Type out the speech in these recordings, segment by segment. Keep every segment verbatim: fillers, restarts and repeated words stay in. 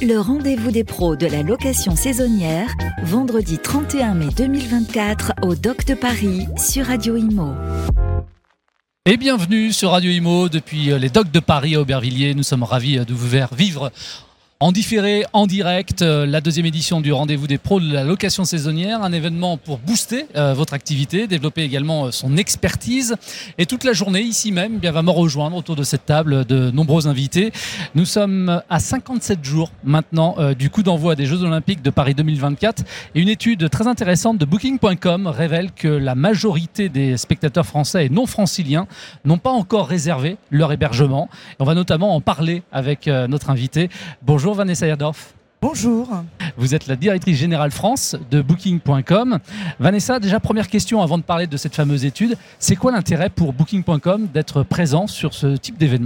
Le rendez-vous des pros de la location saisonnière, vendredi trente et un mai deux mille vingt-quatre au Dock de Paris sur Radio Imo. Et bienvenue sur Radio Imo depuis les Docks de Paris à Aubervilliers. Nous sommes ravis de vous faire vivre en différé, en direct, la deuxième édition du Rendez-vous des pros de la location saisonnière, un événement pour booster euh, votre activité, développer également son expertise. Et toute la journée, ici même, bien, va me rejoindre autour de cette table de nombreux invités. Nous sommes à cinquante-sept jours maintenant euh, du coup d'envoi des Jeux Olympiques de Paris deux mille vingt-quatre. Et une étude très intéressante de Booking point com révèle que la majorité des spectateurs français et non franciliens n'ont pas encore réservé leur hébergement. Et on va notamment en parler avec euh, notre invité. Bonjour. Bonjour Vanessa Herdorf. Bonjour. Vous êtes la directrice générale France de Booking point com. Vanessa, déjà première question avant de parler de cette fameuse étude, c'est quoi l'intérêt pour Booking point com d'être présent sur ce type d'événement ?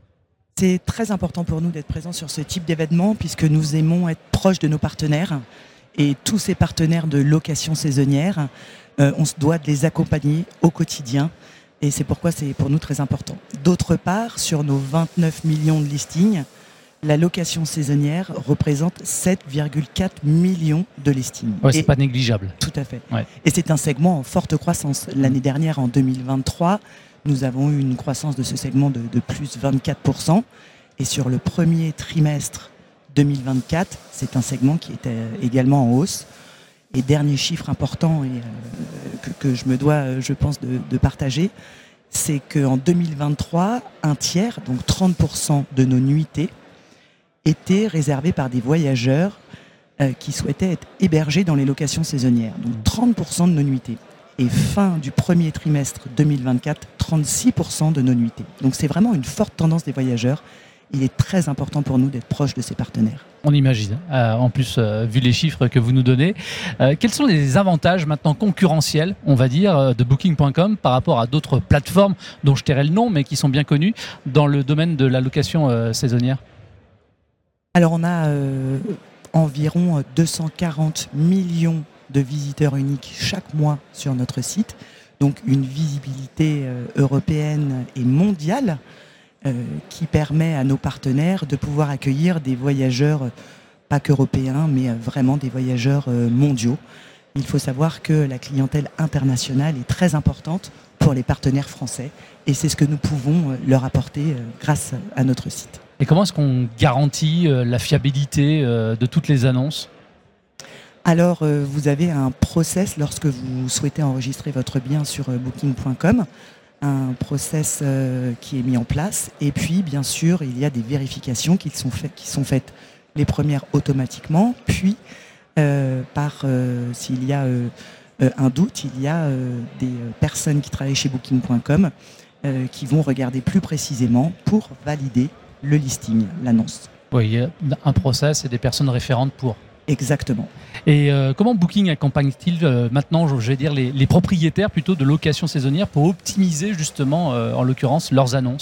C'est très important pour nous d'être présent sur ce type d'événement puisque nous aimons être proches de nos partenaires et tous ces partenaires de location saisonnière, euh, on se doit de les accompagner au quotidien et c'est pourquoi c'est pour nous très important. D'autre part, sur nos vingt-neuf millions de listings, la location saisonnière représente sept virgule quatre millions de listings. Ouais, c'est et, pas négligeable. Tout à fait. Ouais. Et c'est un segment en forte croissance. L'année dernière, en deux mille vingt-trois, nous avons eu une croissance de ce segment de, de plus vingt-quatre pour cent. Et sur le premier trimestre deux mille vingt-quatre, c'est un segment qui était également en hausse. Et dernier chiffre important et, euh, que, que je me dois, je pense, de, de partager, c'est qu'en deux mille vingt-trois, un tiers, donc trente pour cent de nos nuitées, étaient réservés par des voyageurs euh, qui souhaitaient être hébergés dans les locations saisonnières. Donc trente pour cent de nos nuitées. Et fin du premier trimestre deux mille vingt-quatre, trente-six pour cent de nos nuitées. Donc c'est vraiment une forte tendance des voyageurs. Il est très important pour nous d'être proche de ces partenaires. On imagine, euh, en plus, euh, vu les chiffres que vous nous donnez. Euh, quels sont les avantages maintenant concurrentiels, on va dire, de Booking point com par rapport à d'autres plateformes dont je tairai le nom, mais qui sont bien connues dans le domaine de la location euh, saisonnière ? Alors on a euh, environ deux cent quarante millions de visiteurs uniques chaque mois sur notre site, donc une visibilité euh, européenne et mondiale euh, qui permet à nos partenaires de pouvoir accueillir des voyageurs, euh, pas qu'européens, mais euh, vraiment des voyageurs euh, mondiaux. Il faut savoir que la clientèle internationale est très importante pour les partenaires français et c'est ce que nous pouvons euh, leur apporter euh, grâce à notre site. Et comment est-ce qu'on garantit euh, la fiabilité euh, de toutes les annonces ? Alors, euh, vous avez un process lorsque vous souhaitez enregistrer votre bien sur euh, Booking point com, un process euh, qui est mis en place. Et puis, bien sûr, il y a des vérifications qui sont, fait, qui sont faites, les premières automatiquement, puis euh, par euh, s'il y a euh, euh, un doute, il y a euh, des euh, personnes qui travaillent chez Booking point com euh, qui vont regarder plus précisément pour valider le listing, l'annonce. Oui, il y a un process et des personnes référentes pour. Exactement. Et euh, comment Booking accompagne-t-il euh, maintenant, je vais dire, les, les propriétaires plutôt de location saisonnière pour optimiser justement, euh, en l'occurrence, leurs annonces ?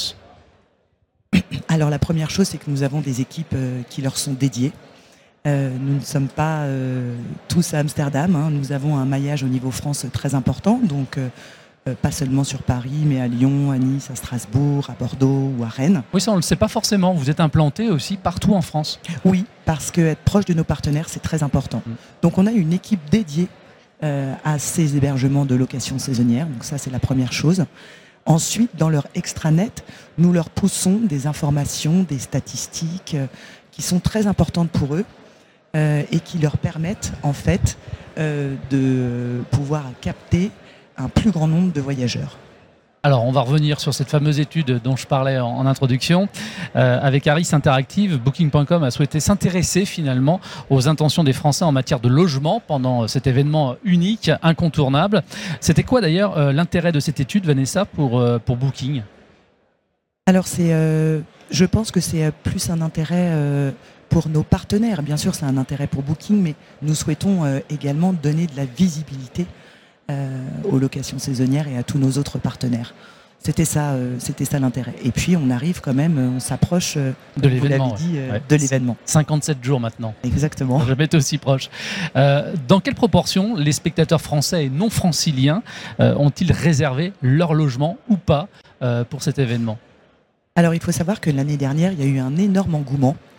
Alors la première chose, c'est que nous avons des équipes euh, qui leur sont dédiées. Euh, nous ne sommes pas euh, tous à Amsterdam, hein. Nous avons un maillage au niveau France très important, donc euh, Euh, pas seulement sur Paris, mais à Lyon, à Nice, à Strasbourg, à Bordeaux ou à Rennes. Oui, ça on ne le sait pas forcément. Vous êtes implanté aussi partout en France. Oui, parce qu'être proche de nos partenaires, c'est très important. Mmh. Donc on a une équipe dédiée euh, à ces hébergements de location saisonnière. Donc ça, c'est la première chose. Ensuite, dans leur extranet, nous leur poussons des informations, des statistiques euh, qui sont très importantes pour eux euh, et qui leur permettent en fait euh, de pouvoir capter un plus grand nombre de voyageurs. Alors, on va revenir sur cette fameuse étude dont je parlais en, en introduction. Euh, avec Harris Interactive, Booking point com a souhaité s'intéresser finalement aux intentions des Français en matière de logement pendant cet événement unique, incontournable. C'était quoi d'ailleurs euh, l'intérêt de cette étude, Vanessa, pour, euh, pour Booking ? Alors, c'est, euh, je pense que c'est plus un intérêt euh, pour nos partenaires. Bien sûr, c'est un intérêt pour Booking, mais nous souhaitons euh, également donner de la visibilité Euh, aux locations saisonnières et à tous nos autres partenaires. C'était ça, euh, c'était ça l'intérêt. Et puis on arrive quand même, on s'approche euh, de l'événement, vous l'avez dit, euh, ouais. de l'événement. cinquante-sept jours maintenant. Exactement. Je vais être aussi proche. Euh, dans quelle proportion les spectateurs français et non franciliens euh, ont-ils réservé leur logement ou pas euh, pour cet événement ? Alors il faut savoir que l'année dernière, il y a eu un énorme engouement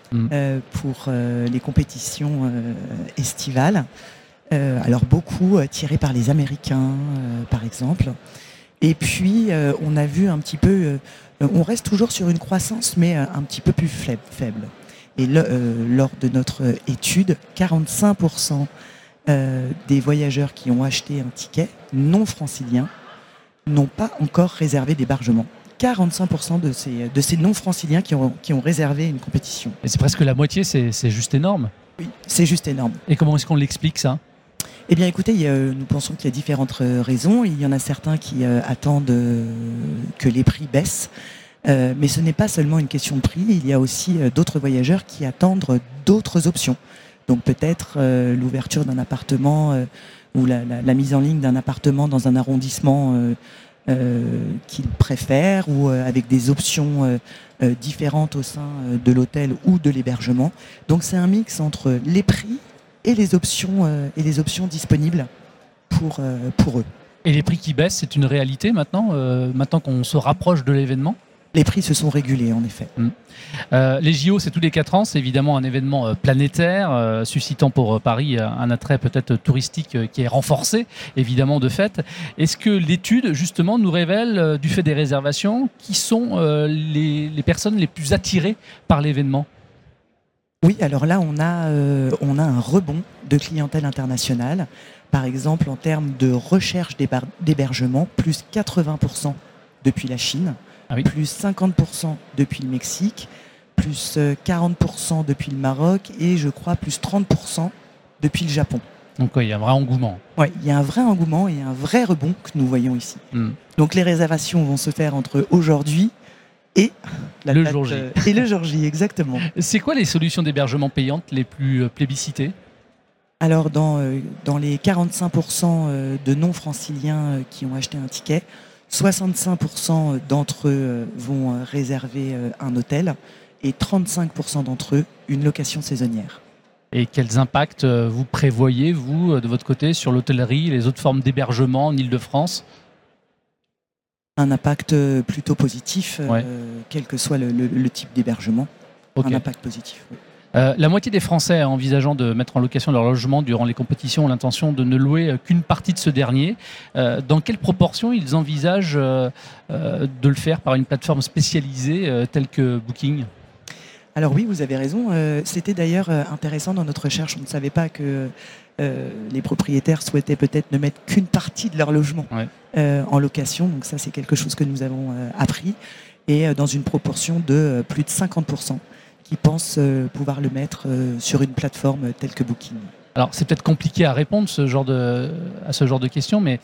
mmh. euh, pour euh, les compétitions euh, estivales. Euh, alors beaucoup euh, tirés par les Américains, euh, par exemple. Et puis, euh, on a vu un petit peu... Euh, on reste toujours sur une croissance, mais euh, un petit peu plus faible. Et le, euh, lors de notre étude, quarante-cinq pour cent euh, des voyageurs qui ont acheté un ticket non francilien n'ont pas encore réservé d'hébergement. quarante-cinq pour cent de ces, de ces non-franciliens qui ont, qui ont réservé une compétition. Et c'est presque la moitié, c'est, c'est juste énorme. Oui, c'est juste énorme. Et comment est-ce qu'on l'explique, ça ? Eh bien, écoutez, il y a, nous pensons qu'il y a différentes raisons. Il y en a certains qui euh, attendent euh, que les prix baissent. Euh, mais ce n'est pas seulement une question de prix. Il y a aussi euh, d'autres voyageurs qui attendent d'autres options. Donc peut-être euh, l'ouverture d'un appartement euh, ou la, la, la mise en ligne d'un appartement dans un arrondissement euh, euh, qu'ils préfèrent ou euh, avec des options euh, euh, différentes au sein euh, de l'hôtel ou de l'hébergement. Donc c'est un mix entre les prix et les options, euh, et les options disponibles pour, euh, pour eux. Et les prix qui baissent, c'est une réalité maintenant, euh, maintenant qu'on se rapproche de l'événement ? Les prix se sont régulés, en effet. Mmh. Euh, les J O, c'est tous les quatre ans. C'est évidemment un événement euh, planétaire, euh, suscitant pour euh, Paris euh, un attrait peut-être touristique euh, qui est renforcé, évidemment, de fait. Est-ce que l'étude, justement, nous révèle, euh, du fait des réservations, qui sont euh, les, les personnes les plus attirées par l'événement ? Oui, alors là, on a, euh, on a un rebond de clientèle internationale. Par exemple, en termes de recherche d'héber- d'hébergement, plus quatre-vingts pour cent depuis la Chine, ah oui. plus cinquante pour cent depuis le Mexique, plus quarante pour cent depuis le Maroc et je crois plus trente pour cent depuis le Japon. Donc il ouais, y a un vrai engouement. Oui, il y a un vrai engouement et un vrai rebond que nous voyons ici. Mm. Donc les réservations vont se faire entre aujourd'hui et la le date, jour J. Euh, et le jour J, exactement. C'est quoi les solutions d'hébergement payantes les plus plébiscitées ? Alors dans, euh, dans les quarante-cinq pour cent de non-franciliens qui ont acheté un ticket, soixante-cinq pour cent d'entre eux vont réserver un hôtel et trente-cinq pour cent d'entre eux une location saisonnière. Et quels impacts vous prévoyez, vous, de votre côté, sur l'hôtellerie et les autres formes d'hébergement en Île-de-France ? Un impact plutôt positif, ouais. euh, quel que soit le, le, le type d'hébergement. Okay. Un impact positif, oui. Euh, la moitié des Français envisageant de mettre en location leur logement durant les compétitions ont l'intention de ne louer qu'une partie de ce dernier. Euh, dans quelle proportion ils envisagent euh, euh, de le faire par une plateforme spécialisée euh, telle que Booking ? Alors oui, vous avez raison. Euh, c'était d'ailleurs intéressant dans notre recherche. On ne savait pas que euh, les propriétaires souhaitaient peut-être ne mettre qu'une partie de leur logement ouais. euh, en location. Donc ça, c'est quelque chose que nous avons euh, appris. Et euh, dans une proportion de euh, plus de cinquante pour cent. Qui pensent euh, pouvoir le mettre euh, sur une plateforme telle que Booking. Alors, c'est peut-être compliqué à répondre ce genre de, à ce genre de questions, mais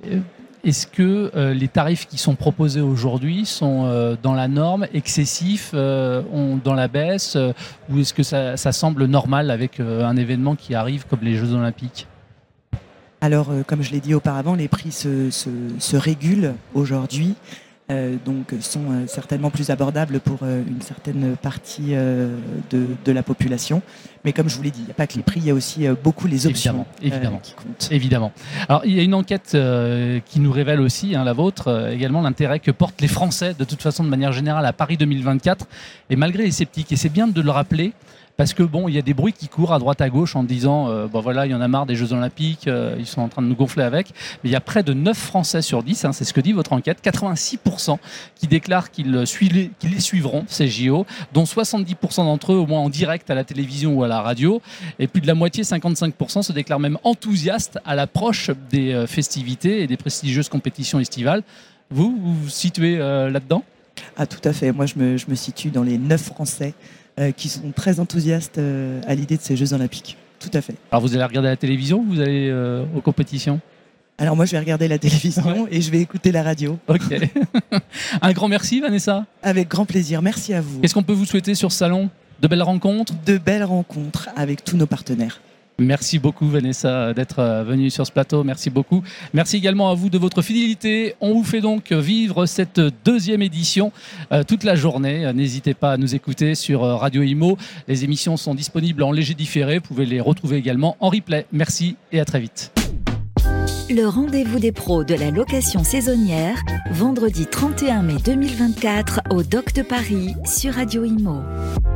est-ce que euh, les tarifs qui sont proposés aujourd'hui sont euh, dans la norme, excessifs, euh, ont dans la baisse, euh, ou est-ce que ça, ça semble normal avec euh, un événement qui arrive comme les Jeux Olympiques ? Alors, euh, comme je l'ai dit auparavant, les prix se, se, se régulent aujourd'hui. Euh, donc sont euh, certainement plus abordables pour euh, une certaine partie euh, de, de la population. Mais comme je vous l'ai dit, il n'y a pas que les prix, il y a aussi euh, beaucoup les options évidemment, évidemment, euh, qui comptent. Évidemment. Alors il y a une enquête euh, qui nous révèle aussi, hein, la vôtre, euh, également l'intérêt que portent les Français de toute façon de manière générale à Paris deux mille vingt-quatre, et malgré les sceptiques. Et c'est bien de le rappeler. Parce que bon, il y a des bruits qui courent à droite à gauche en disant euh, bon voilà, il y en a marre des Jeux Olympiques, euh, ils sont en train de nous gonfler avec. Mais il y a près de neuf Français sur dix, hein, c'est ce que dit votre enquête, quatre-vingt-six pour cent qui déclarent qu'ils, suivent, qu'ils les suivront, ces J O, dont soixante-dix pour cent d'entre eux au moins en direct à la télévision ou à la radio. Et plus de la moitié, cinquante-cinq pour cent, se déclarent même enthousiastes à l'approche des euh, festivités et des prestigieuses compétitions estivales. Vous, vous vous situez euh, là-dedans ? Ah tout à fait, moi je me, je me situe dans les neuf Français Euh, qui sont très enthousiastes euh, à l'idée de ces Jeux Olympiques. Tout à fait. Alors vous allez regarder la télévision ou vous allez euh, aux compétitions ? Alors moi je vais regarder la télévision ouais. et je vais écouter la radio. Ok. Un grand merci Vanessa. Avec grand plaisir, merci à vous. Qu'est-ce qu'on peut vous souhaiter sur ce salon ? De belles rencontres ? De belles rencontres avec tous nos partenaires. Merci beaucoup Vanessa d'être venue sur ce plateau, merci beaucoup. Merci également à vous de votre fidélité. On vous fait donc vivre cette deuxième édition euh, toute la journée. N'hésitez pas à nous écouter sur Radio Imo. Les émissions sont disponibles en léger différé. Vous pouvez les retrouver également en replay. Merci et à très vite. Le rendez-vous des pros de la location saisonnière, vendredi trente et un mai deux mille vingt-quatre au Dock de Paris sur Radio Imo.